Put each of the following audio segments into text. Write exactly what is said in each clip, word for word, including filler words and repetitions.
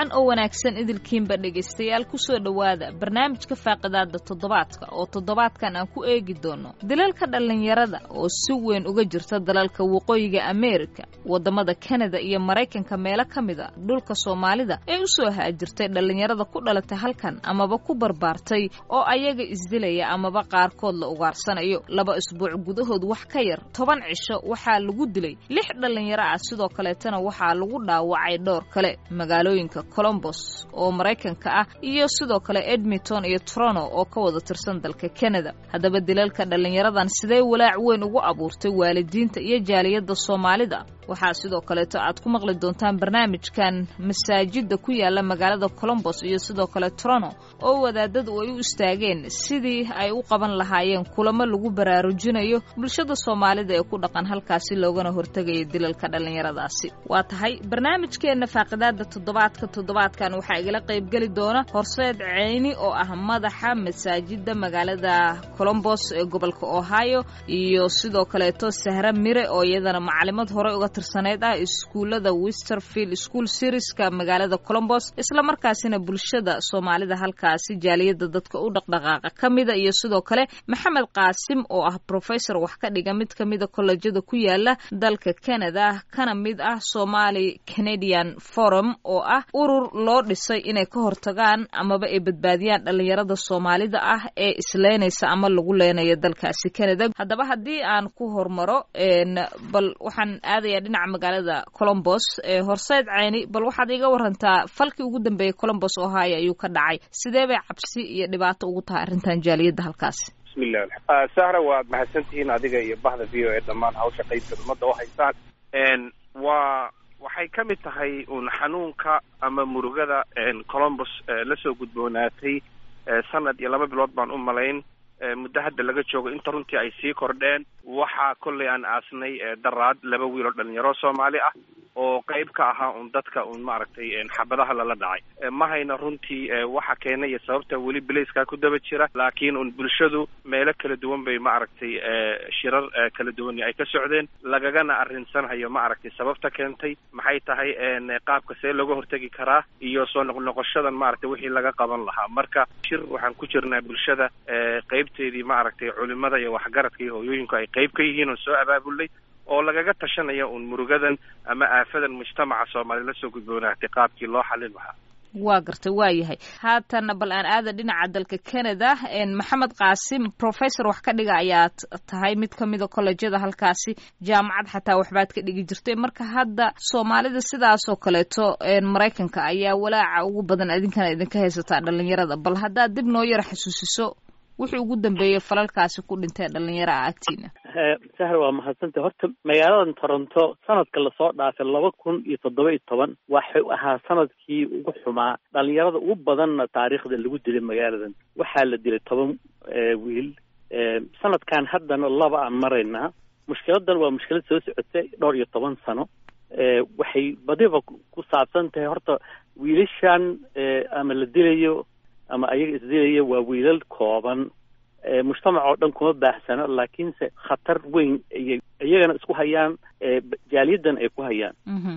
wacan oo wanaagsan idilkiinba dhegaystayaal ku soo dhowaada barnaamijka faaqidaada toddobaadka oo toddobaadkan aan ku eegi doono dilalka dhallinyarada oo si weyn uga jirta dalalka waqooyiga Ameerika wadamada Canada iyo Mareykanka meelo ka mid ah dhulka Soomaalida ee u soo haajirtay dhallinyarada ku dhalatay halkan amaba ku barbaartay oo ayaga isdilaya amaba qaarkood la ugaarsanayo laba isbuuc gudahood wax ka yar toban cisho waxaa lagu dilay lix dhallinyaro ah sidoo kaleetana waxaa lagu dhaawacay dhowr kale magaalooyinka Columbus oo Mareykanka ah iyo sidoo kale Edmonton iyo Toronto oo ka wada tirsan dalka Canada hadaba dilalka dhalinyaradan sidee walaac weyn ugu abuurtay waalidiinta iyo jaaliyada Soomaalida waxaa sidoo kale aad ku maqli doontaan barnaamijkan masaajida ku yaala magaalada Columbus iyo sidoo kale Toronto oo wadaadadu ay u istaageen sidii ay u qaban lahaayeen kulamo lagu baraarujinayo bulshada Soomaalida ee ku dhaqan halkaasi loogana hortagayo dilalka dhalinyaradaasi waa tahay barnaamijkeena faaqidaada toddobaadka toddobaadkan waxaa igala qayb gali doona Horseed Ceyni oo ah madaxa masaajida magaalada Columbus ee gobolka Ohio iyo sidoo kale to Sahra Mire oo iyadana macallimad hore uga tirsaneyd ah iskuulada Westerfield School Series-ka magaalada Columbus isla markaasina bulshada Soomaalida halkaasi jaaliyada dadka u dhaqdhaqaaqa kamida iyo sidoo kale Maxamed Qaasim oo ah professor wax ka dhiga mid kamida kollejada ku yaala dalka Canada kana mid ah Somali Canadian Forum oo ah urur loo dhisay inay ka hortagaan amaba ay badbaadiyaan dhalinyarada Soomaalida ah ee isleenaysa ama lagu leenayo dalkaasi Canada hadaba hadii aan ku hormaro een bal waxaan aadayaa dhinaca magaalada Columbus ee Horseed Ceyni bal waxaad iga warantaa falkii ugu dambeeyay Columbus Ohio ayuu ka dhacay sidee bay cabsi iyo dhibaato ugu tahay arintan jaaliyada halkaas bismillaah sahra waa mahadsantihiin adiga iyo bahda V O A dhamaan hawsha qaybta umada oo haystaan een waa waxay ka mid tahay un xanuunka ama murugada een Columbus la soo gudboonaatay sanad iyo laba bilood baan u malayn muddo hadda laga joogo inta runtii ay sii kordheen waxaa kolley aan aasnay daraad laba wiil oo dhalinyaro Soomaali ah oo qayb ka ahaa un dadka un maaragtay xabadaha lala dhacay ma hayna runtii waxa keenay sababta weli bilayska ku daba jira laakiin un bulshadu meelo kala duwan bay maaragtay shirar kala duwan ay ka socdeen lagagana arinsanayo maaragtay sababta keentay maxay tahay qaabka see lagu hortagi karaa iyo soo noqnoqoshadan maaragtay wixii laga qaban lahaa marka shir waxaan ku jirnaa bulshada qaybteedii maaragtay culimada iyo waxgaradka iyo hooyooyinku ay qayb ka yihiin oo soo abaabulay oo lagaga tashanaya un murugadan ama aafadan mujtamaca Soomaaliya la soo gudboonaatay qaabkii loo xalin lahaa waa gartay waa yahay haatan bal aan aada dhinaca dalka Canada een Maxamed Qaasim professor wax ka dhiga ayaa tahay mid kamid ah kollejada halkaasi jaamacad xataa waxbaad ka dhigi jirtay marka hadda Soomaalida sidaas oo kaleeto een Mareykanka ayaa walaaca ugu badan idinkana idinka haysataa dhalinyarada bal hadda dib noo yar xasuusiso wuxuu ugu dambeeyay falalkaasi ku dhintay dhalinyaro agtiina sahra waa mahadsantahay horta magaalada Toronto sanadka la soo dhaafay laba kun iyo toddoba iyo toban waxa ahaa sanadkii ugu xumaa dhalinyarada ugu badan taariikhda lagu dilay magaaladan waxaa la dilay toban wiil sanadkan haddana laba aan maraynaa mushkiladan waa mushkilad soo socotay dhowr iyo toban sano waxay badiba ku saabsan tahay horta wiilashan ama la dilayo ama ayaga isdilaya waa wiilal kooban mujtamac oo dhan kuma baahsano laakiinse khatar weyn iyagana isku hayaan jaaliyadan ay ku hayaan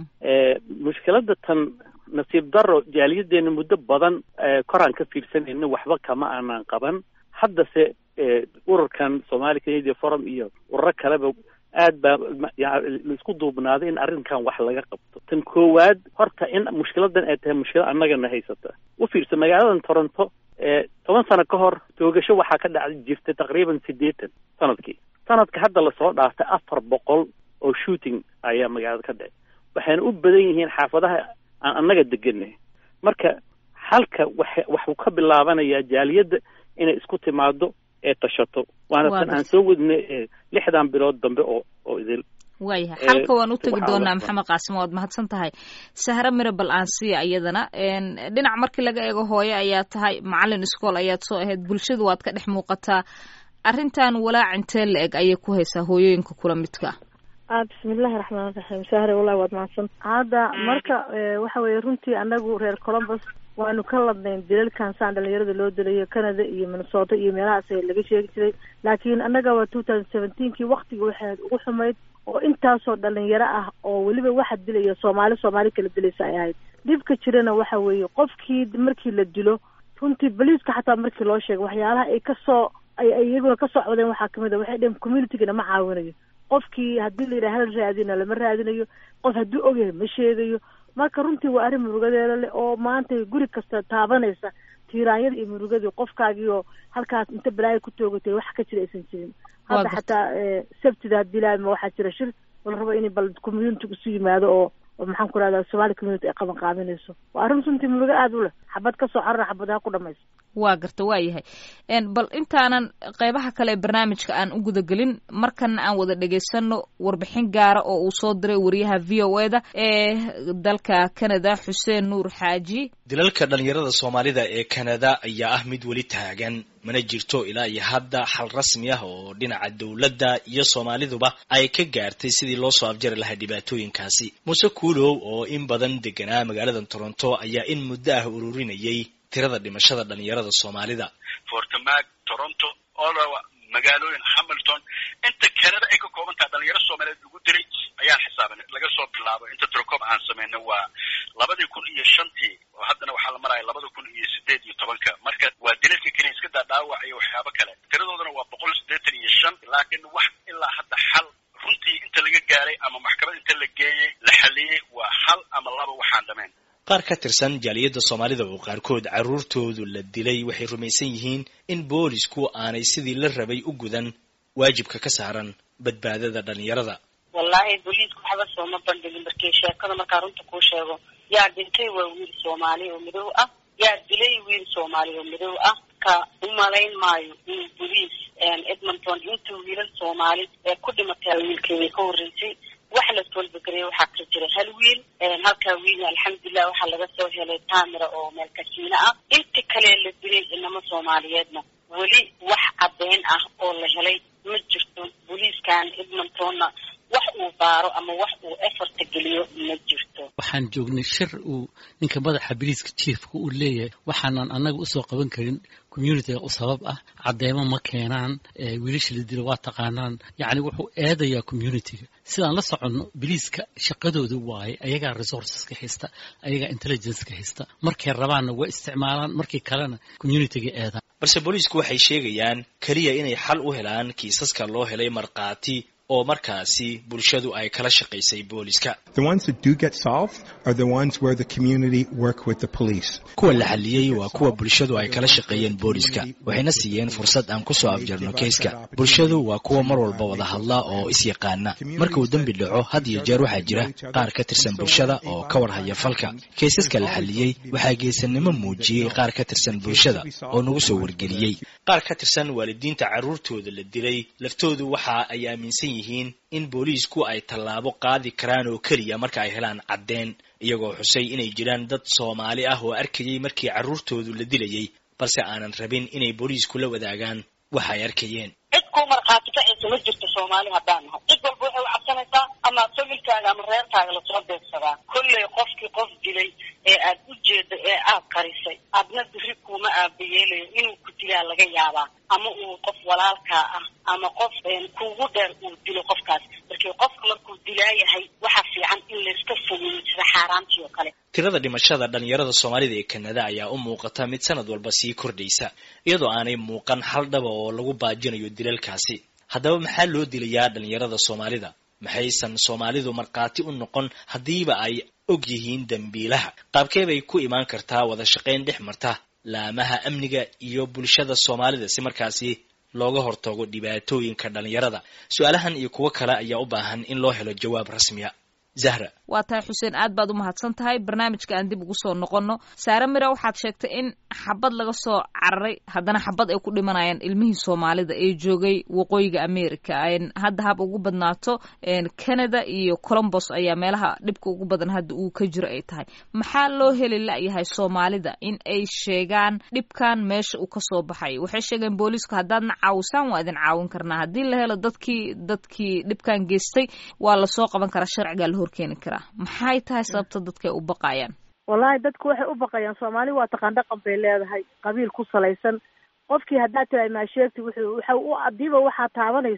mushkilada tan nasiib daro jaaliyadeena muddo badan koraan ka fiirsanayna waxba kama aanan qaban haddase ururkan Somali Canadian Forum iyo ururo kaleba aad baa isku duubnaaday in arrinkan wax laga qabto tan koowaad horta in mushkiladan ay tahay mushkilad annagana haysata u fiirsa magaalada Toronto ee toban sano ka hor toogasho waxaa ka dhacay jirtay taqriiban siddeetan sanadkii sanadka hadda la soo dhaafay afar boqol oo shooting ayaa magaalada ka dhacay waxayna u badan yihiin xaafadaha aan annaga deganay marka halka wax uu ka bilaabanayaa jaaliyada inay isku timaado ee tashato waana tan aan soo wadnay lixdan bilood dambe oo oo idil waayahay halka waan u tagi doonaa Maxamed Qaasim waad mahadsan tahay Sahra Mire bal aan sii ayadana een dhinac markii laga eego hooyo ayaa tahay macallin iskool ayaad soo ahayd bulshadu waad ka dhex muuqataa arrintan walaac intee la eg ayay ku haysaa hooyooyinka kula midka ah bismillaahir rahmaanir rahiim Sahra wallahi waad mahadsan hadda marka waxa weeye runtii anagu reer Columbus waanu ka ladnayn dilalkan saan dhalinyarada loo dilayo Canada iyo Minnesota iyo meelahaas ay laga sheegi jiray laakiin anaga waa two thousand seventeen kii waqtiga waxay ugu xumayd oo intaasoo dhalinyaro ah oo weliba waxa dilaya Soomaali Soomaali kala dilaysa ay ahayd dhibka jirana waxa weeye qofkii markii la dilo runtii boliiska xataa markii loo sheegay waxyaalaha ay kasoo ay iyaguna kasoo codeen waxaa kamid a waxay dhaheen communitygana ma caawinayo qofkii haddii la yidhaha hal raadina lama raadinayo qof hadduu ogyahay ma sheegayo marka runtii waa arrin murugadeeda leh oo maanta guri kasta taabanaysa tiiraanyada iyo murugadii qofkaagii oo halkaas inta balaayo ku toogatay wax ka jira aysan jirin hadda xataa sabtida haddii laama waxaa jira shir oo la rabo inay bal community isu yimaado oo oo maxaan ku rahdaa Somali community ay qaban qaadanayso waa arrin runtii murugo aad u leh xabad ka soo carra xabadaha ku dhamayso waa garta waa yahay een bal intaanan qaybaha kale barnaamijka aan u gudagelin markana aan wada dhageysano warbixin gaara oo uu soo diray wariyaha V O A da ee dalka Canada Xuseen Nuur Xaaji dilalka dhalinyarada Soomaalida ee Canada ayaa ah mid wali taagan mana jirto ilaa iyo hadda xal rasmi ah oo dhinaca dawladda iyo Soomaaliduba ay ka gaartay sidii loo soo afjari lahaa dhibaatooyinkaasi Muuse Kuulow oo in badan deganaa magaalada Toronto ayaa in muddo ah ururinayay tirada dhimashada dhalinyarada Soomaalida Fort Mac Toronto Ottawa magaalooyin Hamilton inta Canada ay ka kooban tahay dhalinyarada Soomaaliyeed ugu diray ayaa xisaabanay laga soo bilaabo inta Trocom aan sameeyay waa labada kun iyo shantii oo haddana waxa la maray labada kun iyo siddeed iyo tobanka marka waa dilalka kale iska dhaawac iyo waxyaabo kale tiradoodana waa boqol siddeetan iyo shan laakiin wax ilaa hadda xal runtii inta laga gaaray ama maxkamad inta la geeyay la xaliyay waa hal ama laba waxaan dhameen qaar ka tirsan jaaliyadda Soomaalida oo qaarkood caruurtoodu la dilay waxay rumaysan yihiin in boolisku aanay sidii la rabay u gudan waajibka ka saaran badbaadada dhalinyarada wallahi booliisku waxba soo ma bandhigin markii sheekada marka runta ku sheego yaa dhintay waa wiil Soomaali oo midow ah yaa dilay wiil Soomaali oo midow ah ka umalayn maayo in booliis Edmonton intuu wiilal Soomaali ee ku dhimatay wiilkii ka horeysay wax la soo bogray waxa ka jira hal wiil halka wiil alxamdulillah waxa laga soo helay taamira oo meel kasiina ah inta kale la dilay inama Soomaaliyeedna wali wax cadeen ah oo la helay ma jirto booliiskan Edmontonna wax uu baaro ama wax uu effort geliyo ma jirto waxaan joognay shir uu ninka madaxa booliiska chiefka uu leeyahay waxaanan anaga u soo qaban karin community u sabab ah cadeemo ma keenaan wiilasha la dilo waa taqaanaan yaani wuxuu eedayaa community-ga sidaan la socono booliiska shaqadoodu waay ayaga resources ka haysta ayaga intelligence ka haysta markay rabaana waa isticmaalaan markii kalena community-ga eedaan balse booliisku waxay sheegayaan kaliya inay xal u helaan kiisaska loo helay marqaati oo markaasi bulshadu ay kala shaqeysay booliska The ones that do get solved are the ones where the community work with the police. kuwa la xaliyay waa kuwa bulshadu ay kala shaqeeyeen booliska waxayna siiyeen fursad aan ku soo afjarno keiska bulshadu waa kuwa mar walba wada hadla oo is yaqaana marka uu dambi dhaco had iyo jeer waxaa jira qaar ka tirsan bulshada oo ka war haya falka keisaska la xaliyay waxaa geesanimo muujiyay qaar ka tirsan bulshada oo nagu soo wargeliyay qaar ka tirsan waalidiinta caruurtooda la dilay laftoodu waxa ay aaminsan yihiin in booliisku ay tallaabo qaadi karaan oo kaliya marka ay helaan cadeen iyagoo xusay inay jiraan dad Soomaali ah oo arkayay markii caruurtoodu la dilayay balse aanan rabin inay booliisku la wadaagaan waxa ay arkayeen cid ku marqaati ka hayso ma jirto Soomaali haddaan nahay cid walba waxay u cabsanaysaa ama familkaaga ama reerkaaga la soo beegsadaa kulley qofkii qof dilay ee aad u jeedo ee aad qarisay adna biri kuma aabayeelayo inuu ku dilaa laga yaabaa ama uu qof walaalkaa ah ama qof kuugu dheer uu dilo qofkaas markii qofka markuu dilaayahay waxa fiican in la iska fogeeyo sida xaaraantii oo kale tirada dhimashada dhalinyarada Soomaalida ee Canada ayaa u muuqata mid sanad walba sii kordhaysa iyadoo aanay muuqan hal dhab oo lagu baajinayo dilalkaasi haddaba maxaa loo dilayaa dhalinyarada Soomaalida maxaysan Soomaalidu marqaati u noqon hadiiba ay og yihiin dambiilaha qaabkee bay ku imaan kartaa wada shaqayn dhex marta laamaha amniga iyo bulshada Soomaalida si markaasi looga hortago dhibaatooyinka dhalinyarada su'aalahan iyo kuwa kale ayaa u baahan in loo helo jawaab rasmi ah Zahra waa tahay Xuseen aad baad u mahadsan tahay barnaamijka aan dib ugu soo noqono Saara Mira waxaad sheegtay in xabad laga soo cararay haddana xabad ay ku dhimanayaan ilmihii Soomaalida ee joogay waqooyiga America ay hadda hab ugu badnaato Canada iyo Columbus ayaa meelaha dhibka ugu badan hadda uu ka jiro ay tahay maxaa loo heli la yahay Soomaalida in ay sheegaan dhibkan meesha uu ka soo baxay waxay sheegeen booliisku haddaadna caawisaan waa idin caawin karnaa haddii la helo dadkii dadkii dhibkan geystay waa la soo qaban karaa sharciga la horkeeni karaa maxay tahay sababta dadka u baqayaan wallahi dadku waxay u baqayaan Soomaali waa taqaan dhaqan bay leedahay qabiil ku salaysan qofkii hadda tahay ma sheegtay wuxuu waxa u adiiba waxa taabanaysa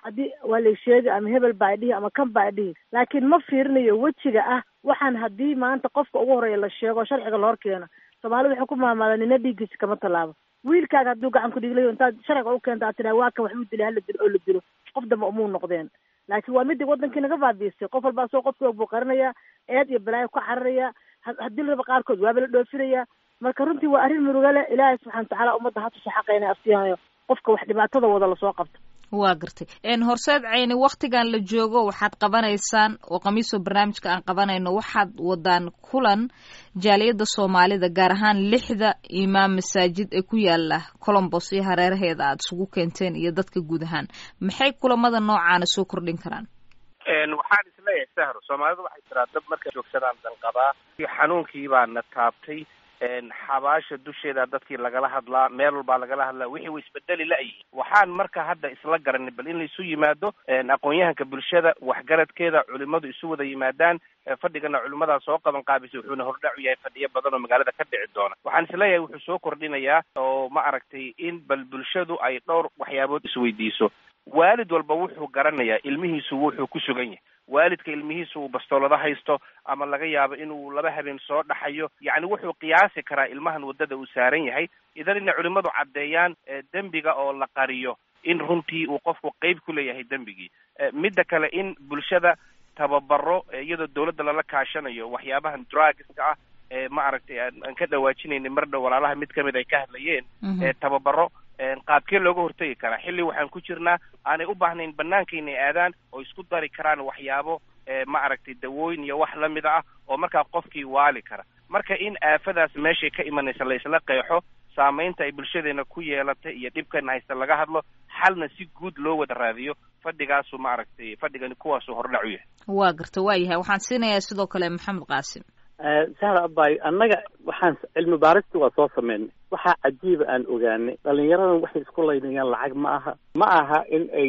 haddii waa la sheegi ama hebel baa dhihi ama kan baa dhihi, laakiin ma fiirinayo wejiga ah waxaan haddii maanta qofka ugu horeeya la sheego sharciga la hor keeno. Soomaalida waxay ku maamaada nina dhiiggiisa kama tallaabo. wiilkaaga hadduu gacan ku dhiglayo intaad sharciga u keenta aad tiraa waa kan wax u dilay hala dilo oo la dilo, qof damba umuu noqdeen. laakiin waa midii wadankii naga baabiisay, qof walbaa soo qofkii buu qarinaya, eed iyo balaayo ku cararaya, haddii laba qaarkood waaba la dhoofinaya. marka runtii waa arrin muruga leh. ilaahay subxaana watacaala ummadda ha tuso xaqa inay aftiyahayo qofka wax dhibaatada wada lasoo qabto. waa gartay horseed cayni waktigan la joogo waxaad qabanaysaan oo khamiisoo barnaamijka aan qabanayno waxaad wadaan kulan jaaliyadda soomaalida gaar ahaan lixda imaam masaajid ee ku yaala Columbus iyo hareeraheeda aad isugu keenteen iyo dadka guud ahaan. maxay kulamada noocaana soo kordhin karaan? waxaan isleeyahay sahro, soomaalidu waxay tiraa dab markay joogsadaan dalqabaa. xanuunkii baa na taabtay, xabaasha dusheeda dadkii lagala hadlaa, meel walbaa lagala hadlaa, wixii way isbedeli la'yihiin. waxaan marka hadda isla garanay bal in la isu yimaado, aqoon-yahanka bulshada waxgaradkeeda culimadu isu wada yimaadaan. fadhigana culimadaa soo qaban qaabisay wuxuuna hordhac u yahay fadhiyo badan oo magaalada ka dhici doona. waxaan isleeyahay wuxuu soo kordhinayaa oo ma aragtay in bal bulshadu ay dhowr waxyaabood isweydiiso. waalid walba wuxuu garanayaa ilmihiisu wuxuu ku sugan yahay. waalidka ilmihiisu uu bastoolada haysto ama laga yaabo inuu laba habeen soo dhaxayo, yacni wuxuu qiyaasi karaa ilmahan waddada uu saaran yahay. idan inay culimadu caddeeyaan dembiga oo la qariyo in runtii uu qofku qeyb ku leeyahay dembigii. midda kale in bulshada tababaro iyadoo dawladda lala kaashanayo waxyaabahan drugska ah ee ma aragtay aan ka dhawaajinayna mar dhow walaalaha mid kamid ay ka hadlayeen. tababaro qaabkee looga hortegi karaa xilli waxaan ku jirnaa aanay u baahnayn banaanka inay aadaan oo isku dari karaan waxyaabo ma aragtay dawooyin iyo wax lamid ah oo markaa qofkii waali kara. marka in aafadaas meeshay ka imanaysa la isla qeexo, saamaynta ay bulshadeena ku yeelatay iyo dhibkana haysta laga hadlo, xalna si guud loo wada raadiyo. fadhigaasu ma aragtay fadhigani kuwaasuu hordhac u yahay. waa garta waa yahay. waxaan siinayaa sidoo kale maxamed qaasim. sahra abay, annaga waxaan cilmi baarista waa soo sameynay. waxaa cajiiba aan ogaanay dhalinyaradan waxay isku laynayaan lacag ma aha ma aha in ay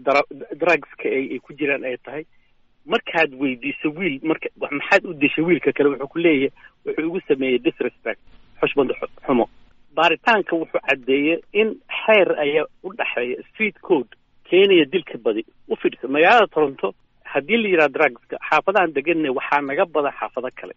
drugska ay ku jiraan ay tahay. markaad weydiiso wiil marka maxaad u deshay wiilka kale wuxuu ku leeyahay wuxuu igu sameeyey disrespect, xushmad xumo. baaritaanka wuxuu caddeeyey in xeer ayaa u dhexeeya street code keenaya dilka badi. u fiirsa magaalada Toronto haddii la yidhaha drugska xaafadahan deganne waxaa naga badan xaafado kale.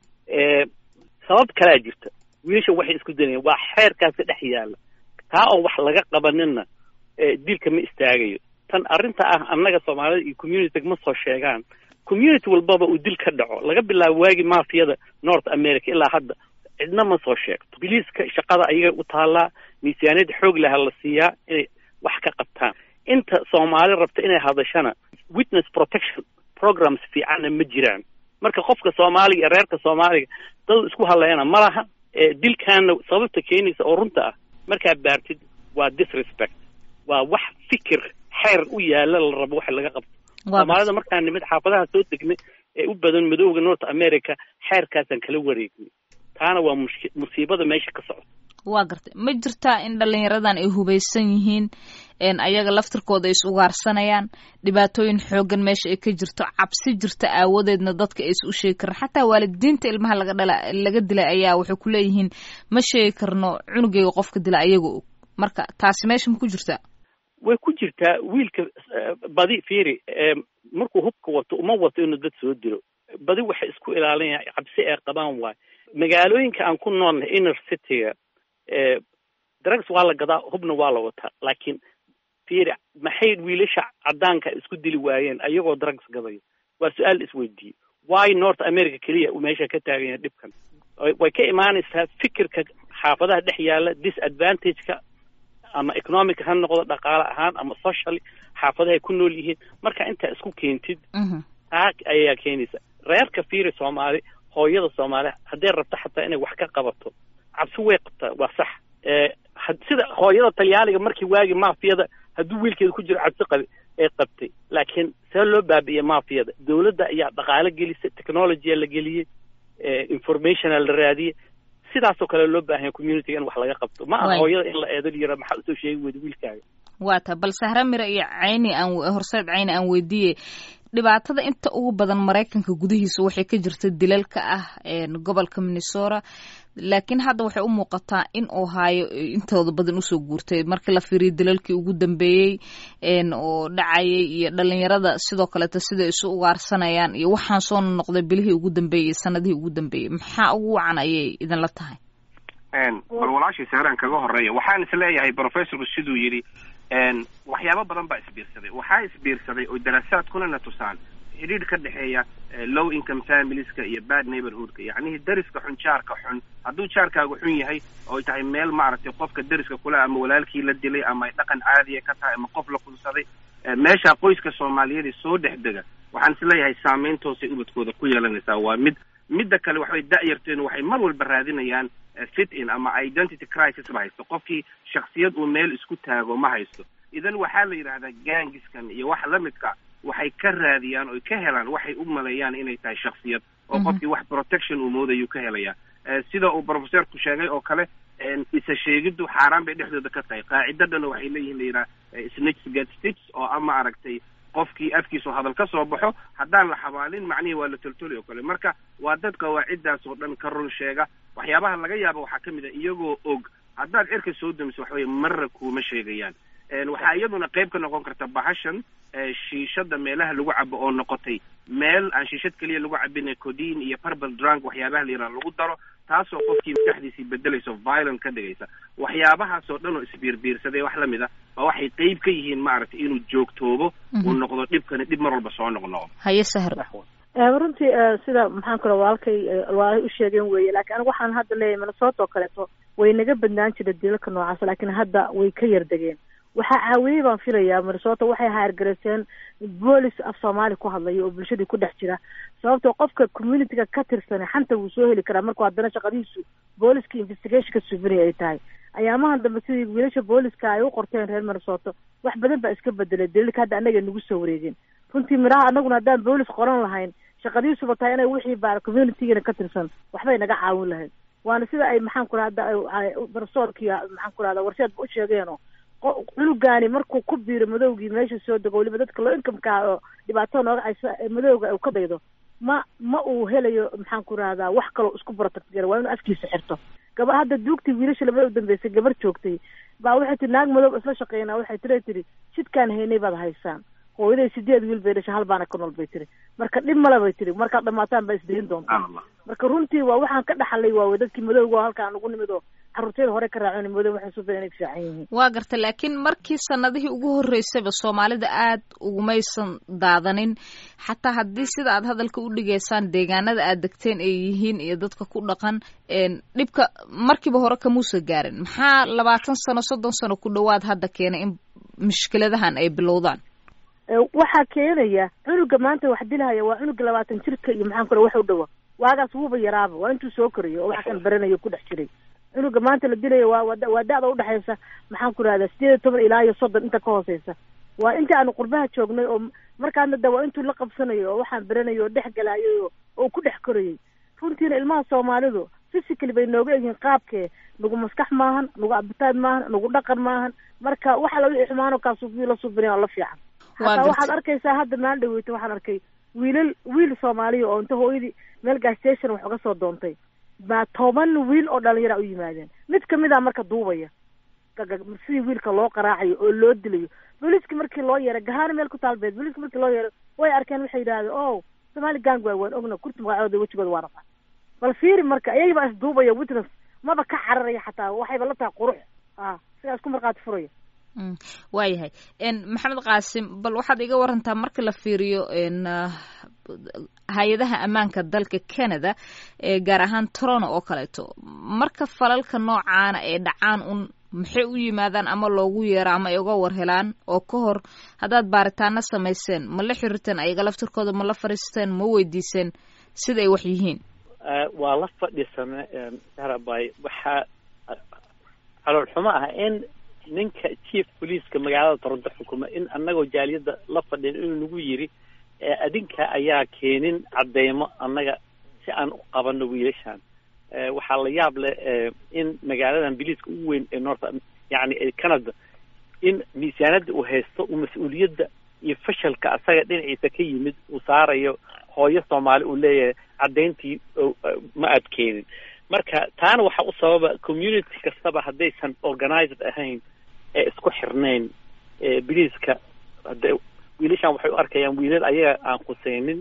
sabab kalea jirta, wiilasha waxay isku danayaan waa xeerkaasi dhex yaala. taa oo wax laga qabanina dilka ma istaagayo. tan arrinta ah annaga Soomaalida iyo community ma soo sheegaan. community walbaba uu dil ka dhaco laga bilaabo waagi maafiyada North America ilaa hadda cidna ma soo sheegto. biliiska shaqada ayaga u taalaa, miisaaniyad xoog leh la siiyaa inay wax ka qabtaan. inta Soomaali rabta inay hadashana witness protection programs fiicanna ma jiraan. marka qofka Soomaaliga iyo reerka Soomaaliga dad isku hadlayana ma laha. dilkaana sababta keenaysa oo runta ah markaa baartid waa disrespect, waa wax fikir xeer u yaala la rabo wax laga qabto. Soomaalida markaan nimid xaafadaha soo degnay ee u badan madowga North America xeerkaasan kala wareegnay. taana waa musiibada meesha ka socota. waa gartay ma jirtaa in dhalinyaradan ay hubaysan yihiin een ayaga laftirkooda is ugaarsanayaan, dhibaatooyin xoogan meesha ay ka jirto, cabsi jirta aawadeedna dadka ay is u sheegi karaan. xataa waalidiinta ilmaha laga dhala laga dilay ayaa waxay ku leeyihiin ma sheegi karno cunugayga qofka dila ayaga og. marka taasi meesha ma ku jirtaa? way ku jirtaa. wiilka badi fiiri markuu hubka wato uma wato inuu dad soo dilo. badi waxay isku ilaalinayaan cabsi ay qabaan. waay magaalooyinka aan ku noolnahay inner cityga drugs waa la gadaa, hubna waa la wataa. laakiin fiiri maxay wiilasha cadaanka isku dili waayeen ayagoo drugs gadaya? waa su-aal isweydiiye. why North America keliya meesha ka taagan yahay dhibkan? way ka imaanaysaa fikirka xaafadaha dhex yaala, disadvantage-ka ama economic ha noqdo, dhaqaale ahaan ama socially xaafadahay ku nool yihiin. marka intaa isku keentid taa ayaa keenaysa. reerka fiiri Soomaali, hooyada Soomaali hadday rabto xataa inay wax ka qabato cabsi way qabtaa. waa sax. sida hooyada Talyaaniga markii waagi maafiyada hadduu wiilkeeda ku jiro cabsi qabi ee qabtay. laakiin see loo baabi'iyey maafiyada? dawladda ayaa dhaqaale gelisay, technology la geliyey, information la raadiyey. sidaasoo kale loo baahan yahay community in wax laga qabto. ma aha hooyada in la eedo yira maxaa usoo sheegi weyda wiilkaaga. waa ta bal sahra mira iyo cayni aan horseed cayni aan weydiiyey dhibaatada inta ugu badan maraykanka gudihiisa waxay ka jirta dilalka ah gobolka Minnesota laakiin hadda waxay u muuqataa in Ohio intooda badan usoo guurtay markii la fiiriyo dilalkii ugu dambeeyay oo dhacayay iyo dhalinyarada sidoo kale sida isu ugaarsanayaan iyo waxaan soo noqday bilihii ugu dambeeyay sanadihii ugu dambeeyay maxaa ugu wacan ayay idin la tahay een bal walaashii saaran kaga horeeya waxaan is leeyahay professorku siduu yiri een waxyaabo badan baa isbiirsaday waxa isbiirsaday oo daraasaadkuna na tusaan xiriir ka dhaxeeya low income familieska iyo bad neighborhoodka yacni dariska xun jaarka xun hadduu jaarkaagu xun yahay oo tahay meel maaragtay qofka dariska kula ama walaalkii la dilay ama dhaqan caadi ah ka tahay ama qof la qunsaday meesha qoyska Soomaaliyeed soo dhexdega waxaan is leeyahay saameyntoosay ubadkooda ku yeelanaysaa waa mid midda kale waxay da'yarteen waxay mar walba raadinayaan fit in ama identity crisis ma haysto qofkii shakhsiyad uu meel isku taago ma haysto idan waxaa la yiraahdaa gangiskan iyo wax la midka waxay ka raadiyaan oo ka helaan waxay u maleeyaan inay tahay shakhsiyad oo qofkii wax protection uu moodayo ka helaya sida uu professorku sheegay oo kale isa sheegidu xaraan bay dhexdooda ka tahay qaacidadana waxay leeyihiin leeyahay snitch get stitch oo ama aragtay qofkii afkiisu hadal ka soo baxo haddaan la xabaalin macnihi waa la toltoli oo kale marka waa dad qawaacidaas oo dhan ka run sheega waxyaabaha laga yaabo waxaa ka mid ah iyagoo og haddaad cirka soo dumiso wax weeye marra kuma sheegayaan waxaa iyaduna qayb ka noqon karta bahashan shiishada meelaha lagu cabo oo noqotay meel aan shiishad kaliya lagu cabin codeine iyo purple drug waxyaabaha la yiraahdo lagu daro taasoo qofkii maskaxdiisii bedelayso violent ka dhigaysa waxyaabahaas oo dhan oo isbiirbiirsaday wax la mid ah waa waxay qayb ka yihiin maaragtay inuu joogtoobo uu noqdo dhibkani dhib mar walba soo noqnoqdo haye sahar runtii sida maxaan kula walaalkay waa u sheegeen weeye laakiin anigu waxaan hadda leeyahay Minnesota oo kaleeto way naga badnaan jiray dilalka noocaas laakiin hadda way ka yar degeen waxaa caawiyey baan filayaa Minnesota waxay haargareyseen boolis af Soomaali ku hadlayo oo bulshadii ku dhex jira sababtoo qofka community-ga ka tirsan xanta uu soo heli karaa markuu haddana shaqadiisu booliska investigation-ka subinay ay tahay ayaamahan dambe sidii wiilasha booliska ay u qorteen reer Minnesota wax badan baa iska bedelay dilalka hadda anaga nagu soo wareegeen runtii miraha anaguna haddaan boolis qoran lahayn shaqadiisuba tahay inay wixii baa community-gana ka tirsan waxbay naga caawin lahayd waana sida ay maxaan ku rahdaa barsoorkii maxaan ku rahdaa warshaad u sheegeeno cunugaani markuu ku biiro madowgii meesha soo dego waliba dadka loo inkamka oo dhibaato nooga haysa madowga uu ka daydo ma ma uu helayo maxaan ku rahdaa wax kaloo isku protect waa inuu afkiisa xirto gabar hadda duugtii wiilasha labada u dambeysay gabar joogtay baa waxay tiri naag madow isla shaqeynaa waxay tiri tiri jidkaan haynay baad haysaan hooyaday sideed wiil bay dhashay hal baana ka nool bay tiri marka dhib male bay tiri markaad dhamaataan baa isdayin doontaan marka runtii waa waxaan ka dhaxalay waa dadkii madowga halkaan ugu nimid oo carruurteeda hore ka raaceen madow waxay soo inay fiican yihiin waa garta laakiin markii sanadihii ugu horeysayba Soomaalida aad ugumaysan daadanin xataa haddii sida aad hadalka u dhigaysaan deegaanada aad degteen ay yihiin iyo dadka ku dhaqan een dhibka markiiba hore ka muusa gaarin maxaa labaatan sano soddon sano ku dhawaad hadda keenay in mushkiladahan ay bilowdaan waxaa keenaya cunuga maanta wax dilahaya waa cunuga labaatan jirka iyo maxaan kula wax u dhawa waagaas wuuba yaraaba waa intuu soo korayo oo wax kan baranayo ku dhex jiray cunuga maanta la dilayo waa waa da'da u dhaxaysa maxaan ku rahdaa sideed iyo toban ilaa iyo soddon inta ka hooseysa waa inta aanu qurbaha joognay oo markaana da waa intuu la qabsanayo oo waxaan baranayo oo dhex galayo oo ku dhex korayay runtiina ilmaha Soomaalidu physically bay nooga yihiin qaabkee nagu maskax maahan nagu abitaad maahan nagu dhaqan maahan marka waxa la wixii xumaano ka suubiyo la suubinay la fiican hataa waxaad arkaysaa hadda maalin dhaweyta waxaan arkay wiilal wiil Soomaaliya oo inta hooyadii meel gas station wax uga soo doontay baa toban wiil oo dhalinyaro u yimaadeen mid kamid ah marka duubaya si wiilka loo qaraacayo oo loo dilayo booliska markii loo yeeray gahaan meel ku taalbeed booliska markii loo yeeray way arkeen waxay yiraahdeen oo Soomaali gang waa waan ogna kurti magacooda wajigooda waa rafaa bal fiiri marka ayaga is duubaya witness maba ka xararaya xataa waxayba la tahay qurux ah sidaas ku marqaad furaya waayahay maxamed qaasim bal waxaad iga warantaa marka la fiiriyo hay-adaha ammaanka dalka Canada ee gaar ahaan Toronto oo kaleeto marka falalka noocaana ee dhacaan un maxay u yimaadaan ama loogu yeero ama ay uga war helaan oo ka hor haddaad baaritaano samayseen ma la xiriirteen ayaga laftirkooda ma la fariisteen ma weydiiseen sida ay wax yihiin waa la fadhiisana harabay waxaa calool xumo ah in ninka chief police-ka magaalada Toronto xukuma in annagoo jaaliyada la fadhin inuu nagu yiri adinka ayaa keenin cadeymo annaga si aan u qabano wiilashan waxaa la yaab leh in magaaladan biliiska ugu weyn ee North yani Canada in miisaanada uu haysto uu mas-uuliyadda iyo fashalka asaga dhinaciisa ka yimid uu saarayo hooyo soomaali uu leeyahay caddayntii ma aad keenin. marka taana waxaa u sababa community kastaba haddaysan organized ahayn ee isku xirnayn biliiska hadda wiilashan waxay u arkayaan wiilal ayaga aan khuseynin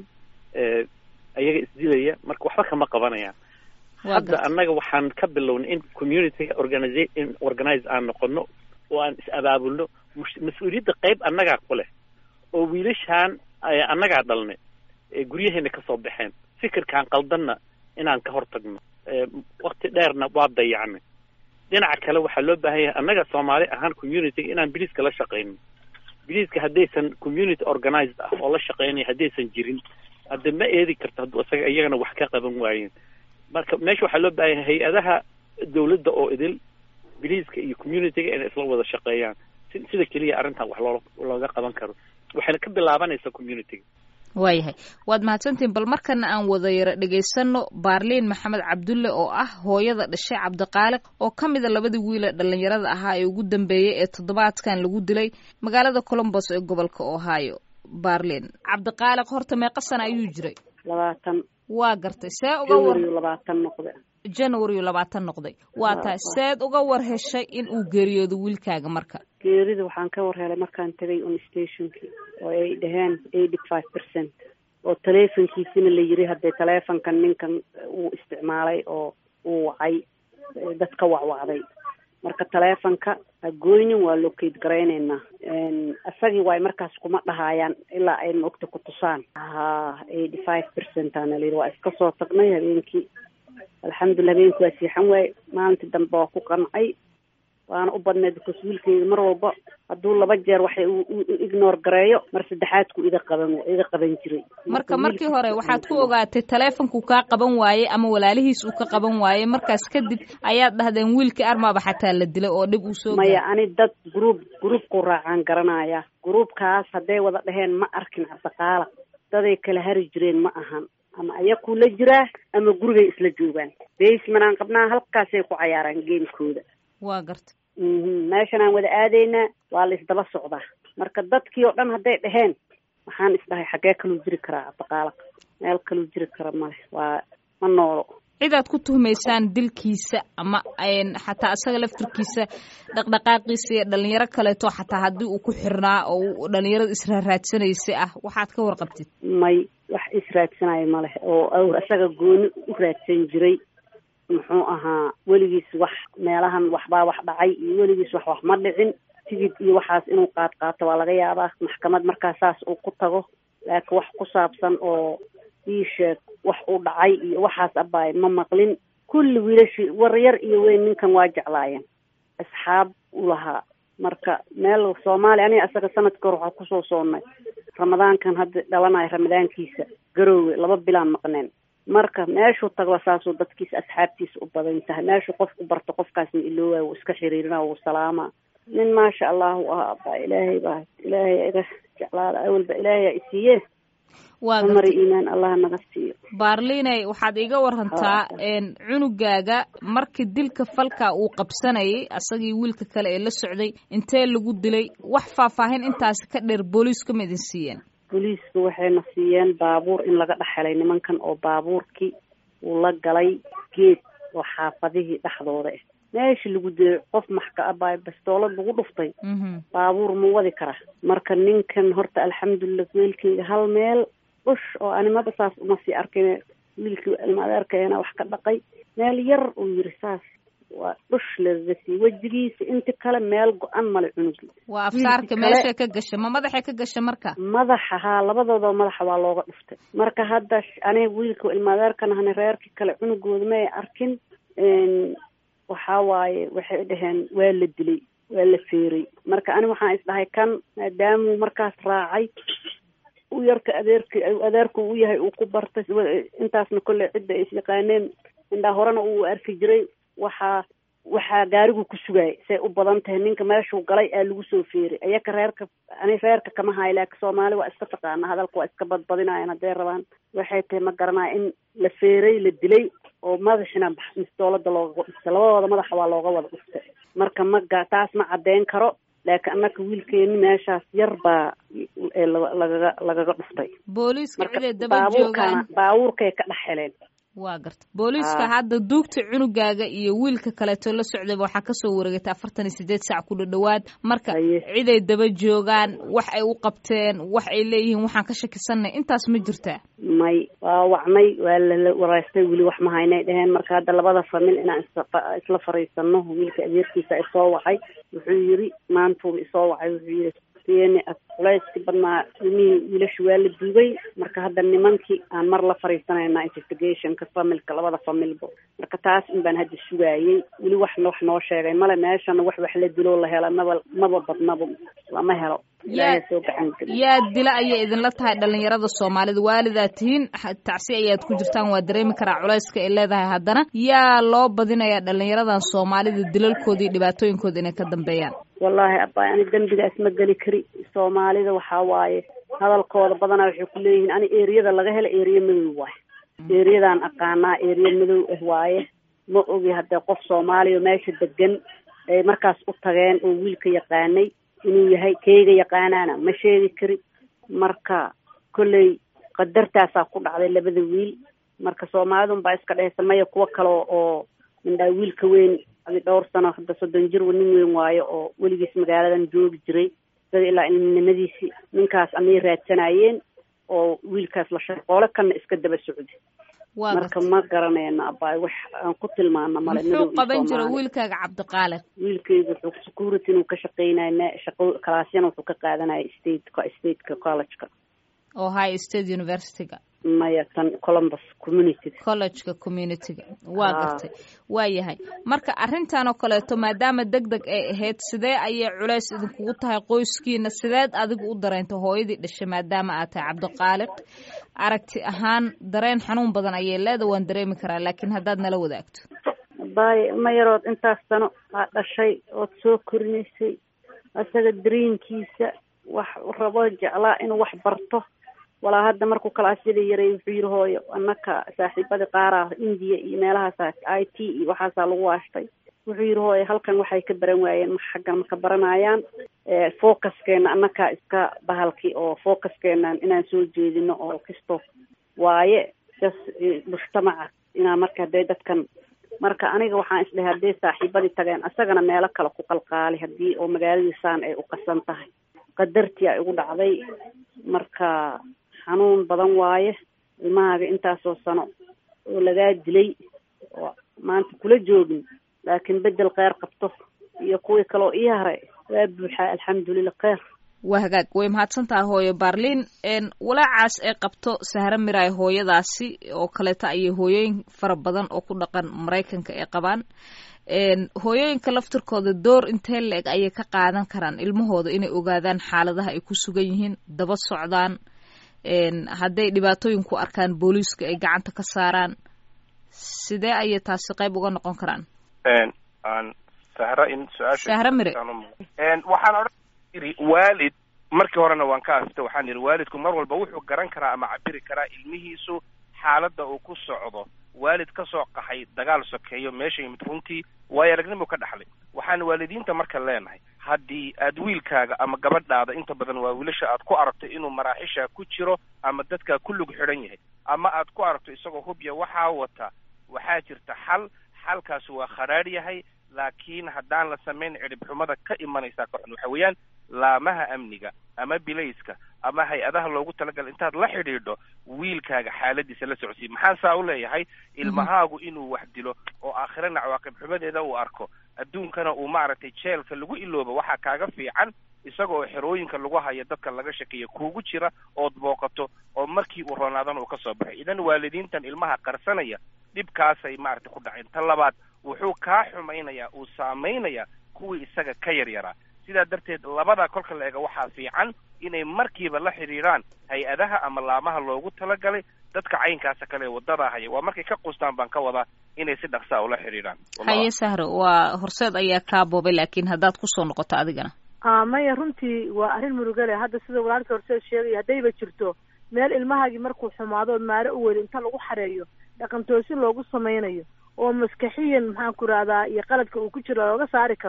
ayaga isdilaya marka waxba kama qabanayaan. hadda annaga waxaan ka bilownay in community organiza in organize aan noqono oo aan is-abaabulno mas-uuliyadda qayb annagaa ku leh oo wiilashaan annagaa dhalnay guryaheena kasoo baxeen fikirkaan qaldanna inaan ka hortagno wakti dheerna waa dayacnay. dhinaca kale waxaa loo baahan yahay annaga soomaali ahaan community inaan biliiska la shaqeyno. biliiska haddaysan community organized ah oo la shaqeynaya haddaysan jirin hadda ma eedi karto hadduu isaga iyagana wax ka qaban waayeen. marka meesha waxaa loo baahan yahay hay-adaha dawladda oo idil biliiska iyo communityga inay isla wada shaqeeyaan sida keliya arrintan wax loo looga qaban karo waxayna ka bilaabanaysaa communityga. waayahay waad mahadsantihin. bal markana aan wada yara dhegaysano baarliin maxamed cabdulle oo ah hooyada dhashay cabdiqaaliq oo ka mida labadii wiil ee dhalinyarada ahaa ee ugu dambeeyey ee toddobaadkan lagu dilay magaalada columbus ee gobolka ohio. baarliin cabdiqaaliq horta meeqa sana ayuu jiray? labaatan. waa gartay see uga war labaatan noqday january labaatan noqday. waa tahay seed uga war heshay in uu geeriyoodo wiilkaaga marka? geerida waxaan ka war helay markaan tagay on stationkii oo ay dhaheen eighty five percent oo taleefonkiisina la yiri haddee taleefonkan ninkan uu isticmaalay oo uu wacay dadka wacwacday marka taleefonka hagoynin waa locate garaynaynaa. isagii waay markaas kuma dhahayaan ilaa ay maogta ku tusaan. ha eighty five percent aana la yiri waa iska soo tagnay habeenkii alxamdulillah habeenkii waa siixan waaye maalintii dambe waa ku qancay waana u badneed because wiilkayga mar walba hadduu laba jeer waxay u ignore gareeyo mar saddexaadku iga qaban iga qaban jiray. marka markii hore waxaad ku ogaatay taleefonku kaa qaban waaye ama walaalihiis uu ka qaban waaye markaas kadib ayaad dhahdeen wiilkii armaaba xataa la dilay oo dhib uu soo maya ani dad group groupku raacaan garanaya groupkaas hadday wada dhaheen ma arkin cabdiqaaliq daday kala hari jireen ma ahan ama ayaku la jiraa ama gurigay isla joogaan basemanaan qabnaa halkaasay ku cayaaraan geemkooda. waa garta meeshan aan wada aadaynaa waa la isdaba socdaa marka dadkii oo dhan hadday dhaheen waxaan isdhahay xaggee kaluu jiri karaa cabdiqaaliq meel kaluu jiri kara male waa ma noolo. cidaad ku tuhmaysaan dilkiisa ama xataa isaga laftirkiisa dhaqdhaqaaqiisa iyo dhalinyaro kaleeto xataa haddii uu ku xirnaa oo dhalinyarada israaraadsanaysay ah waxaad ka warqabtid? may wax israadsanayo maleh oo awr isaga gooni u raadsan jiray muxuu ahaa weligiis wax meelahan waxbaa wax dhacay iyo weligiis wax wax ma dhicin tigid iyo waxaas inuu qaad qaato waa laga yaabaa maxkamad markaa saas uu ku tago laakiin wax ku saabsan oo ii sheeg wax uu dhacay iyo waxaas abaay ma maqlin. kulli wiilashii war yar iyo weyn ninkan waa jeclaayeen asxaab u lahaa marka meel soomaaliya aniga asaga sanadka hor waxaa kusoo soonnay ramadaankan hadda dhalanayo ramadaankiisa garoowe laba bilaan maqneen marka meeshuu tagba saasuu dadkiisa asxaabtiisa u badan tahay meeshuu qofku barto qofkaasna iloowa wuu iska xiriirina wuu salaamaa. nin maasha allah u ahaa abaa ilaahay baa ilaahay iga jeclaada awalba ilaahay aa isiiye mari iimaan allah naga siiyo. baarliinay waxaad iga warantaa cunugaaga markii dilka falka uu qabsanayay asagii wiilka kale ee la socday intee lagu dilay wax faahfaahin intaasi ka dheer booliisku ma idin siiyeen? booliisku waxayna siiyeen baabuur in laga dhexelay nimankan oo baabuurkii uu la galay geed oo xaafadihii dhexdooda ah meeshii lagu dilay qof maxka abaa bastoolad lagu dhuftay baabuur ma wadi kara marka ninkan horta alxamdulillah wiilkayga hal meel dhush oo animaba saas uma sii arkin wiilkii ilmaadeerkeena wax ka dhaqay meel yar uu yiri saas waa dhush ladasi wejigiisa inta kale meel go-an male cunugi. waa afsaarka meesha ka gasha ma madaxa ka gasha marka? madaxa haa labadooda madaxa waa looga dhuftay marka hadda aniga wiilka ilmaadeerkana hana reerkii kale cunugooda ma ay arkin. waxaa waaye waxay dhaheen waa la dilay waa la feeray marka ani waxaan isdhahay kan maadaamuu markaas raacay u yarka adeerki adeerku u yahay uu ku bartay intaasna kolley cidda is yaqaaneen indhaa horena uu arki jiray waxaa waxaa gaarigu ku sugaayay say u badan tahay ninka meeshuu galay aa lagu soo feeray ayaka reerka ani reerka kama hayo laakiin soomaali waa iska taqaana hadalka waa iska badbadinayan hadday rabaan waxay tahay ma garanaya in la feeray la dilay oo madaxina mistoolada looga dhuftay labadooda madaxa waa looga wada dhuftay marka ma taas ma caddeyn karo laakiin annaka wiilkeeni meeshaas yar baa lagaga lagaga dhuftay booliiska ciday daba joogaan baabuurkay ka dhex heleen waa garta booliiska hadda duugta cunugaaga iyo wiilka kaleeto la socdayba waxaa kasoo wareegatay afartan iyo sideed saac ku dhadhawaad marka ciday daba joogaan wax ay u qabteen wax ay leeyihiin waxaan ka shakisanay intaas ma jirtaa may waa wacnay waa la waraystay weli wax ma haynay dheheen marka hadda labada famil inaan isla fariisano wiilka adeerkiisa isoo wacay wuxuu yiri maantuu isoo wacay wuxuu yiri yani culayskii badnaa ilmihii wiilasha waa la duugay marka hadda nimankii aan mar la fariisanayna investigationka familka labada familba marka taas in baan hadda sugaayay weli wax wax noo sheegay male meeshana wax wax la dilo la hela maba maba badnaba lama helo yaa soo gacan yaa dila ayay idinla tahay dhalinyarada Soomaalida waalidaa tihiin tacsi ayaad ku jirtaan waa dareemi karaa culayska ay leedahay haddana yaa loo badinayaa dhalinyaradan Soomaalida dilalkoodii dhibaatooyinkooda inay ka dambeeyaan wallahi abba ani dambigaas ma gali kari Soomaalida waxa waaye hadalkooda badanaa waxay ku leeyihiin ani eeriyada laga helo eeriya madow waay eeriyadan aqaanaa eeriya madow ah waaye ma ogi hadda qof Soomaaliya meesha degan ay markaas u tageen oo wiilka yaqaanay inuu yahay keega yaqaanaana ma sheegi kari marka kulley qadartaasaa ku dhacday labada wiil marka Soomaalidu baa iska dhehsamaya kuwa kale oo mindhaa wiilka weyn adi dhowr sano hadda soddon jir nin weyn waayo oo weligiis magaaladan joogi jiray dad ilaa ilminimadiisii ninkaas amay raadsanayeen oo wiilkaas la shaqoole kana iska daba socday marka ma garanayna abay wax aan ku tilmaano male muxuu qaban jiray wiilkaaga Cabdiqaadir wiilkaygu wuxuu security inuu ka shaqeynayna shaqo kalaasyan wuxuu ka qaadanayay state ka state ka college-ka oo high state university-ga maya tan Columbus community college-ka community-ga waa gartay waa yahay marka arrintan oo kaleeto maadaama degdeg ay ahayd sidee ayay culays idinkugu tahay qoyskiina sideed adigu u dareento hooyadii dhashay maadaama aad tahay Cabdiqaadir aragti ahaan dareen xanuun badan ayay leedahay waan dareemi karaa laakiin haddaad nala wadaagto bay ma yarood intaas sano aa dhashay ood soo korinaysay asaga dareenkiisa wax rabo jeclaa inuu wax barto walaa hadda markuu kalaasyada yaray wuxuu yiri hooyo annaka saaxiibada qaar ah India iyo meelahaas I T iyo waxaas lagu waashtay wuxuu yiri hooyo halkan waxay ka baran waayeen xaggan ma ka baranayaan ee focuskeena annaka iska bahalkii oo focuskeena inaan soo jeedino oo kisto waaye jas mujtamaca inaan marka haday dadkan marka aniga waxaan isdhahay haday saaxiibadii tageen asagana meelo kale ku qalqaali hadii oo magaaladiisaan ay u qasan tahay qadartii ay ugu dhacday marka xanuun badan waaye ilmahaaga intaasoo sano oo lagaa dilay oo maanta kula joogin laakiin bedel kheyr qabto iyo kuwii kaloo ii haray waa buuxaa alxamdulilah kheyr waa hagaag way mahadsantahay hooyo Barlin een walaacaas ay qabto Sahra Miray hooyadaasi oo kaleeta ay hooyooyin fara badan oo ku dhaqan Mareykanka ay qabaan een hooyooyinka laftirkooda door intee leeg ayay ka qaadan karaan ilmahooda inay ogaadaan xaaladaha ay ku sugan yihiin daba socdaan een hadday dhibaatooyin ku arkaan booliiska ay gacanta ka saaraan sidee ayay taasi qayb uga noqon karaan een aan Sahra in su'aasha Sahra Miray een waxaan oran iri waalid markii horena waan ka aastay waxaan iri waalidku mar walba wuxuu garan karaa ama cabiri karaa ilmihiisu xaaladda uu ku socdo waalid ka soo qaxay dagaal sokeeyo meesha yimid runtii way aragnimo ka dhaxlay waxaan waalidiinta marka leenahay haddii aad wiilkaaga ama gabadhaada inta badan waa wiilasha aad ku aragto inuu maraaxisha ku jiro ama dadka ku lug xidhan yahay ama aad ku aragto isagoo hubya waxaa wata waxaa jirta xal xalkaas waa kharaar yahay laakiin haddaan la samayn cirib xumada ka imanaysa ka xun waxa weeyaan laamaha amniga ama bilayska ama hay-adaha loogu talagalay intaad la xidhiidho wiilkaaga xaaladiisa la socodsii maxaa saa u leeyahay ilmahaagu inuu wax dilo oo aakhirana cawaaqib xumadeeda uu arko adduunkana uu maaragtay jeelka lagu iloobo waxaa kaaga fiican isaga oo xerooyinka lagu hayo dadka laga shakiyo kuugu jira ood booqato oo markii uu ronaadana uu ka soo baxay idan waalidiintan ilmaha qarsanaya dhibkaasay maaragtay ku dhaceen tan labaad wuxuu kaa xumaynayaa uu saamaynayaa kuwii isaga ka yar yaraa sidaa darteed labada kolka la eega waxaa fiican inay markiiba la xidhiidhaan hay-adaha ama laamaha loogu talagalay dadka caynkaasa kale wadada haya waa markay ka qustaan baan ka wadaa inay si dhaqsaa ula xidhiidhaan haye Sahra waa horseed ayaa kaa boobay laakiin haddaad kusoo noqoto adigana ah maya runtii waa arrin murugale hadda sida walaalka horseed sheegay haddayba jirto meel ilmahaagii markuu xumaado maare u weli inta lagu xareeyo dhaqan toosin loogu samaynayo oo maskaxiyan maxaan ku rahdaa iyo qaladka uu ku jiro looga saari karo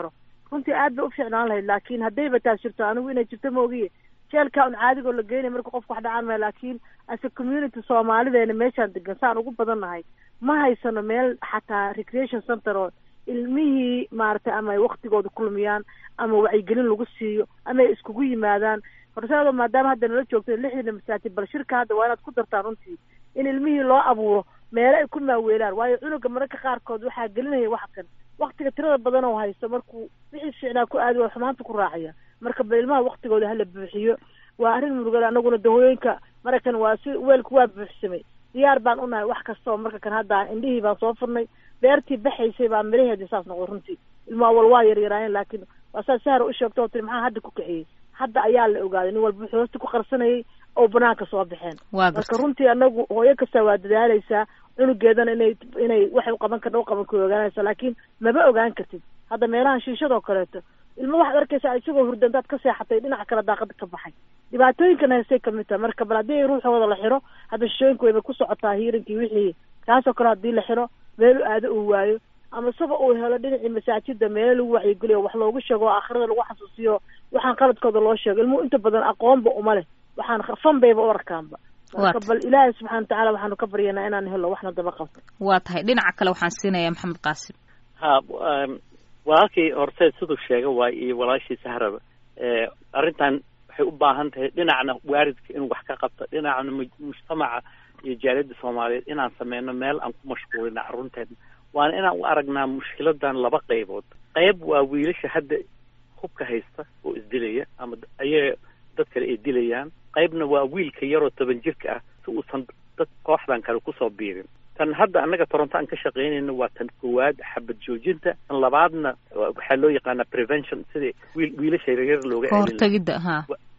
runtii aad bay u fiicnaan lahayd laakiin haddayba taas jirto anigu inay jirto maogiye jeelka un caadigoo la geynay marka qofka wax dhacaan maya laakiin ase community soomaalideena meeshaan degan saan ugu badan nahay ma haysano meel xataa recreation center oo ilmihii maaragtay ama ay waktigooda kulmiyaan ama wacyigelin lagu siiyo ama ay iskugu yimaadaan horseedo maadaama hadda nala joogto lixdina masaajid bal shirka hadda waa inaad ku dartaan runtii in ilmihii loo abuuro meelo ay ku maaweelaan waayo cunuga mararka qaarkood waxaa gelinaya wax kan waktiga tirada badan oo haysto markuu wixii fiicnaa ku aadi waa xumaanta ku raacaya marka bal ilmaha waktigooda hala buuxiyo waa arrin murugada anaguna dahooyinka markan waa si weelku waa buuxsamay diyaar baan u nahay wax kastoo marka kan hadda indhihii baan soo furnay beertii baxaysay baa miraheedii saas noqday runtii ilmaha wal waa yaryaraayeen laakiin waa saas sahra u sheegto oo tiri maxaa hadda ku kiciyey hadda ayaa la ogaaday nin walba wuxuu hoosta ku qarsanayay oo banaanka soo baxeen marka runtii anagu hooyo kasta waa dadaalaysaa cunugeedana inay inay waxay u qaban karta u qaban ku ogaanaysa laakiin maba ogaan kartid hadda meelahan shiishadoo kaleeto ilmo waxaad arkaysaa isagoo hurdantaad ka seexatay dhinaca kale daaqada ka baxay dhibaatooyinkana heesay kamid tahay marka bal haddii ruuxooda la xiro hadda shishooyinka wayba ku socotaa hiirinkii wixii kaasoo kale haddii la xiro meel u aado uu waayo ama isaba uu helo dhinacii masaajida meelo lagu wacyigeliyo wax loogu sheego oo aakhirada lagu xasuusiyo waxaan qaladkooda loo sheego ilmuhu inta badan aqoonba uma leh waxaan fan bayba u arkaanba marka bal ilaahay subxana watacaala waxaanu ka baryanaa inaan helo waxna daba qabto waa tahay dhinaca kale waxaan siinayaa maxamed qaasim ha walaalkii horseed siduu sheega waay iyo walaashii sahraba arrintan waxay u baahan tahay dhinacna waaridka inuu wax ka qabto dhinacna mujtamaca iyo jaaliyadda soomaaliyeed inaan sameyno meel aan ku mashquulina carruurteedna waana inaan u aragnaa mushkiladan laba qaybood qayb waa wiilasha hadda hubka haysta oo isdilaya ama ayaga dad kale ay dilayaan qaybna waa wiilka yaroo toban jirka ah si uusan dad kooxdan kale kusoo biirin tan hadda annaga toronto aan ka shaqaynayno waa tan koowaad xabad joojinta tan labaadna waxaa loo yaqaanaa prevention sidii wiil wiilasha yaryar looga kahortagidda ha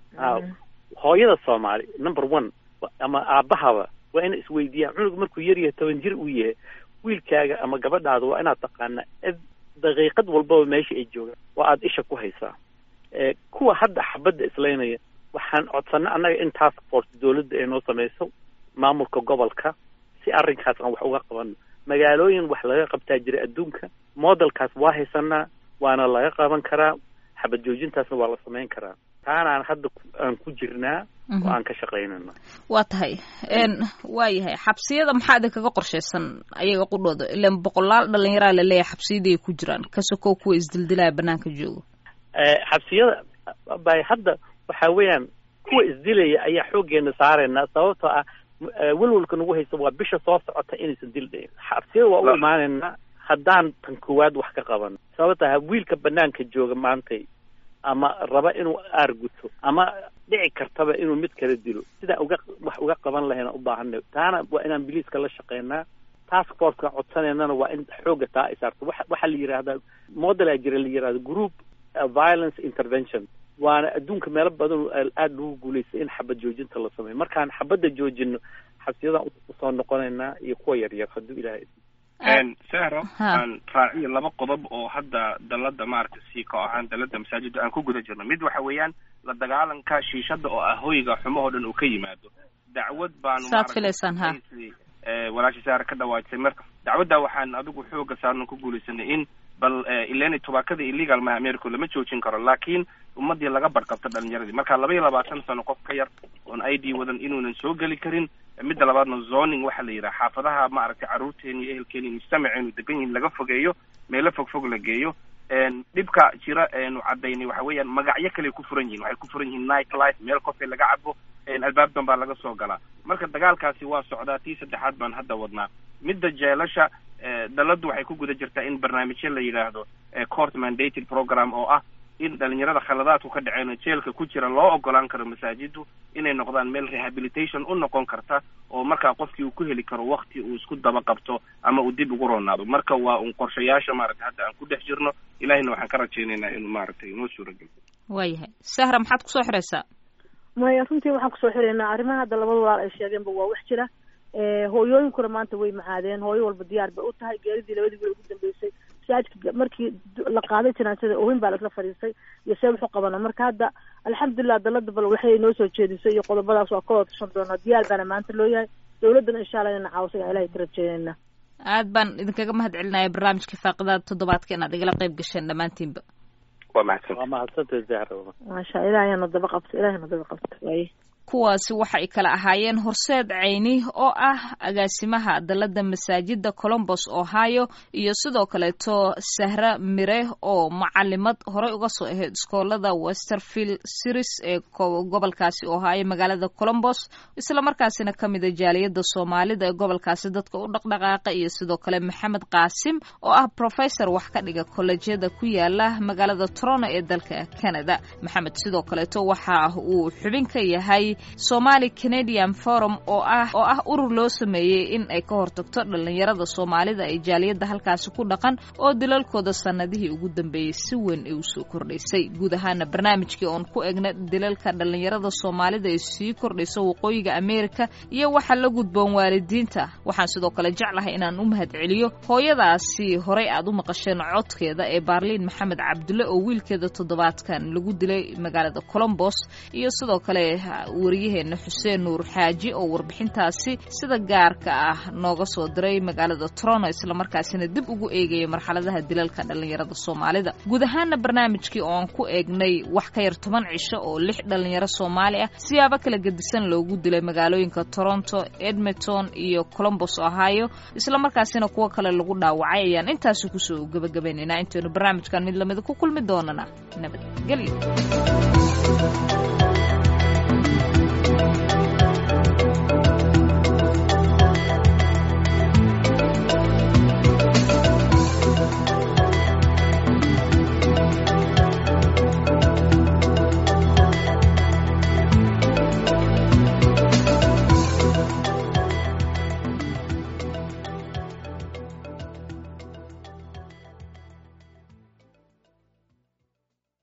hooyada soomaali number one ama aabahaba waa ina isweydiiyaan cunug markuu yar yahay toban jir uu yahay wiilkaaga ama gabadhaada waa inaad taqaanaa daqiiqad walbaba meesha ay joogaan waa aada isha ku haysaa kuwa hadda xabadda islaynaya waxaan codsanay annaga in task force dawladda ay noo samayso maamulka gobolka si arrinkaas aan wax uga qabano magaalooyin wax laga qabtaa jira adduunka modelkaas waa haysanaa waana laga qaban karaa xabad joojintaasna waa la samayn karaa taanaan hadda aan ku jirnaa oo aan ka shaqaynana waa tahay waa yahay xabsiyada maxaa idinkaga qorshaysan ayaga qudhooda ilaan boqolaal dhalinyaraa laleeyahay xabsiyadii ay ku jiraan ka sokow kuwa isdildilaya banaanka joogo xabsiyada bay hadda waxaa weeyaan kuwa isdilaya ayaa xooggeena saaraynaa sababtoo ah welwalka nagu haysa waa bisha soo socota inaysan dil dhayn xabsiyada waa u imaanaynaa haddaan tan koowaad wax ka qabano sababta wiilka banaanka jooga maantay ama raba inuu aar guto ama dhici kartaba inuu mid kala dilo sidaan uga wax uga qaban lahayna u baahanay taana waa inaan biliiska la shaqeynaa task forceka codsanaynana waa in xooga taa ay saarto waxa waxaa la yidhaahdaa model aa jira la yidhahda group violence intervention waana adduunka meelo badan aada lagu guulaystay in xabad joojinta la sameeyo markaan xabadda joojino xabsiyadaan usoo noqonaynaa iyo kuwa yaryar hadduu ilaahay sahro aan raaciyo laba qodob oo hadda dalada maaragtay sii ka ahaan dalada masaajida aan ku guda jirno mid waxa weeyaan la dagaalanka shiishada oo ah hoyga xumahoo dhan uu ka yimaado dacwad baanu saad filaysaan ha walaashii sahra ka dhawaajisay marka dacwadda waxaan adigu xooga saarno ku guulaysanay in bal ileni tubaakada illegal maha america lama joojin karo laakiin ummadii laga badhqabta dhalinyaradii marka laba iyo labaatan sano qof ka yar oon i d wadan inuunan soo geli karin midda labaadna zoning waxaa la yidhaha xaafadaha maaragtay carruurteeni iyo ehelkeeni mujtamaceenu degan yihin laga fogeeyo meelo fog fog la geeyo dhibka jira nu cadaynay waxa weeyaan magacyo kale ku furan yihin waxay ku furan yihiin night life meel coffee laga cabo albaabdan baa laga soo galaa marka dagaalkaasi waa socdaa tii saddexaad baan hadda wadnaa midda jeelasha daladu waxay ku guda jirtaa in barnaamijyo la yidhaahdo court mandated program oo ah in dhalinyarada khaladaadku ka dhaceen jeelka ku jira loo ogolaan karo masaajidu inay noqdaan meel rehabilitation u noqon karta oo markaa qofkii uu ku heli karo wakti uu isku daba qabto ama uu dib ugu roonaado marka waa un qorshayaasha maaragtay hadda aan ku dhex jirno ilahina waxaan ka rajaynaynaa inuu maaragtay inoo suuragelo waayahay sahra maxaad kusoo xiraysaa maya runtii waxaan kusoo xiraynaa arrimaha hadda labada walaal ay sheegeenba waa wax jira hooyooyinkuna maanta way macaadeen hooyo walba diyaar bay u tahay geeridii labadii wiil ugu dambeysay masaajidka markii la qaaday janaasada ohin baa lagla fadhiistay iyo see wuxu qabana marka hadda alxamdulilah dalada bal waxay noo soo jeedisay iyo qodobadaas waa ka wada tashan doonaa diyaar baana maanta loo yahay dawladdana insha allah inana caawisa yaa ilahay ka rajeynayna aad baan idinkaga mahad celinaya barnaamijka faaqidaada toddobaadka inaad igala qayb gasheen dhammaantiinba waa mahadsan waa mahadsantahay zahra maasha ilaahayna daba qabto ilaahayna daba qabto waaye kuwaasi waxay kala ahaayeen horseed cayni oo ah agaasimaha dalada masaajida Columbus Ohio iyo sidoo kaleeto Sahra Mire oo macalimad hore uga soo ahayd iskoolada Westerfield Series ee gobolkaasi Ohio magaalada Columbus isla markaasina kamid ah jaaliyada Soomaalida ee gobolkaasi dadka u dhaqdhaqaaqa iyo sidoo kale Maxamed Qaasim oo ah professor wax ka dhiga kollejyada ku yaala magaalada Toronto ee dalka Canada. Maxamed sidoo kaleeto waxa uu xubin ka yahay Somali Canadian Forum oo ah oo ah urur loo sameeyay in ay ka hortagto dhalinyarada Soomaalida ee jaaliyada halkaas ku dhaqan oo dilalkooda sanadihii ugu dambeeyay si weyn ay u soo kordhisay. Guud ahaan barnaamijkii oo ku eegna dilalka dhalinyarada Soomaalida ee sii kordhisay waqooyiga Amerika iyo waxa la gudboon waalidiinta. Waxaan sidoo kale jeclahay inaan u mahadceliyo hooyadaasi horey aad u maqasheen codkeeda ee Barlin Maxamed Cabdulle oo wiilkeeda toddobaadkan lagu dilay magaalada Columbus iyo sidoo kale wariyaheena Xuseen Nuur Xaaji oo warbixintaasi sida gaarka ah nooga soo diray magaalada Toronto isla markaasina dib ugu eegay marxaladaha dilalka dhalinyarada Soomaalida. Guud ahaan barnaamijkii oo aan ku eegnay wax ka yar toban cisho oo lix dhalinyaro Soomaali ah siyaabo kala gedisan loogu dilay magaalooyinka Toronto, Edmonton iyo Columbus Ohio isla markaasina kuwa kale lagu dhaawacay ayaan intaas ku soo gabagabeynayna intaanu barnaamijkan mid lamid ku kulmi doonana nabadgelyo.